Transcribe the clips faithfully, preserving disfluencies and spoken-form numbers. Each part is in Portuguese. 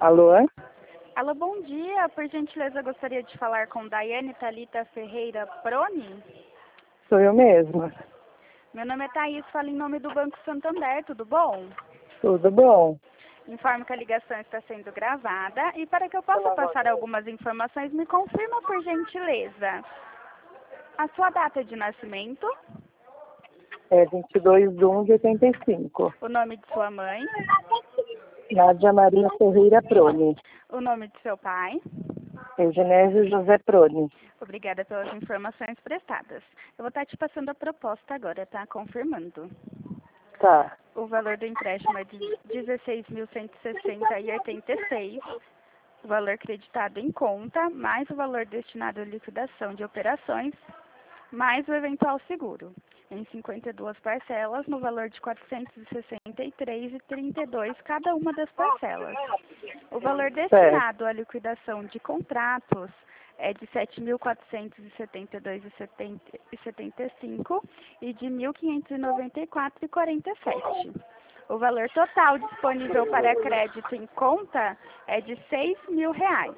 Alô? Alô, bom dia. Por gentileza, eu gostaria de falar com Daiane Thalita Ferreira Proni. Sou eu mesma. Meu nome é Thaís, falo em nome do Banco Santander, tudo bom? Tudo bom? Informo que a ligação está sendo gravada e para que eu possa passar algumas informações, me confirma por gentileza a sua data de nascimento, É vinte e dois de um de oitenta e cinco. o nome de sua mãe, Nádia Maria Ferreira Proni. o nome de seu pai. Eugenésio José Proni. Obrigada pelas informações prestadas. Eu vou estar te passando a proposta agora, tá? Confirmando. Tá. O valor do empréstimo é de dezesseis mil cento e sessenta reais e oitenta e seis centavos. O valor creditado em conta, mais o valor destinado à liquidação de operações, mais o eventual seguro, em cinquenta e duas parcelas, no valor de quatrocentos e sessenta e três reais e trinta e dois centavos cada uma das parcelas. O valor destinado à liquidação de contratos é de sete mil quatrocentos e setenta e dois reais e setenta e cinco centavos e de mil quinhentos e noventa e quatro reais e quarenta e sete centavos. O valor total disponível para crédito em conta é de seis mil reais.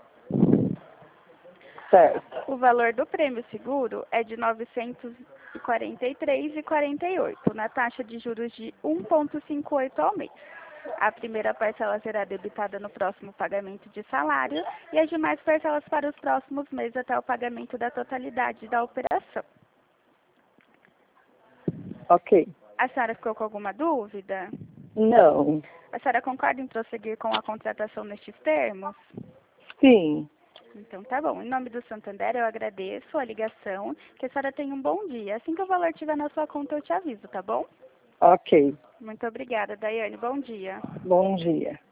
Certo. O valor do prêmio seguro é de novecentos e quarenta e três reais e quarenta e oito centavos, na taxa de juros de um vírgula cinquenta e oito ao mês. A primeira parcela será debitada no próximo pagamento de salário e as demais parcelas para os próximos meses até o pagamento da totalidade da operação. Ok. A senhora ficou com alguma dúvida? Não. A senhora concorda em prosseguir com a contratação nestes termos? Sim. Então tá bom. Em nome do Santander, eu agradeço a ligação. Que a senhora tenha um bom dia. Assim que o valor estiver na sua conta, eu te aviso, tá bom? Ok. Muito obrigada, Daiane. Bom dia. Bom dia.